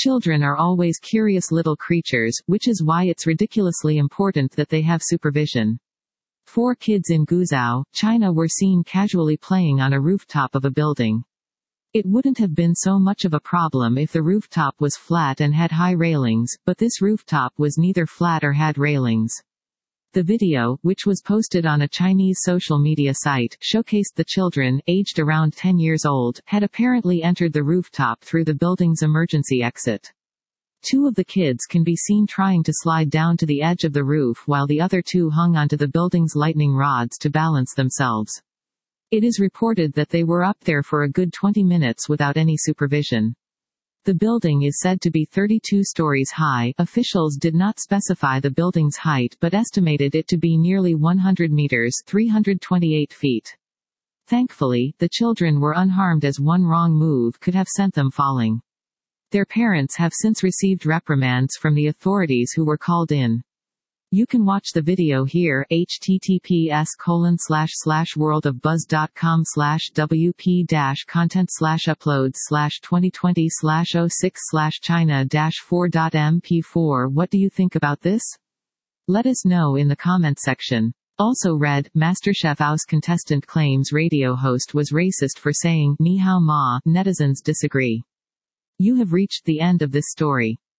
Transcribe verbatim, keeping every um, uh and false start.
Children are always curious little creatures, which is why it's ridiculously important that they have supervision. Four kids in Guizhou, China were seen casually playing on a rooftop of a building. It wouldn't have been so much of a problem if the rooftop was flat and had high railings, but this rooftop was neither flat or had railings. The video, which was posted on a Chinese social media site, showcased the children, aged around ten years old, had apparently entered the rooftop through the building's emergency exit. Two of the kids can be seen trying to slide down to the edge of the roof while the other two hung onto the building's lightning rods to balance themselves. It is reported that they were up there for a good twenty minutes without any supervision. The building is said to be thirty-two stories high. Officials did not specify the building's height but estimated it to be nearly one hundred meters, three hundred twenty-eight feet. Thankfully, the children were unharmed as one wrong move could have sent them falling. Their parents have since received reprimands from the authorities who were called in. You can watch the video here, https colon slash slash worldofbuzz.com slash wp dash content slash uploads slash 2020 slash 06 slash china dash 4.mp4. What do you think about this? Let us know in the comment section. Also read, MasterChef Aus contestant claims radio host was racist for saying, Ni hao ma, netizens disagree. You have reached the end of this story.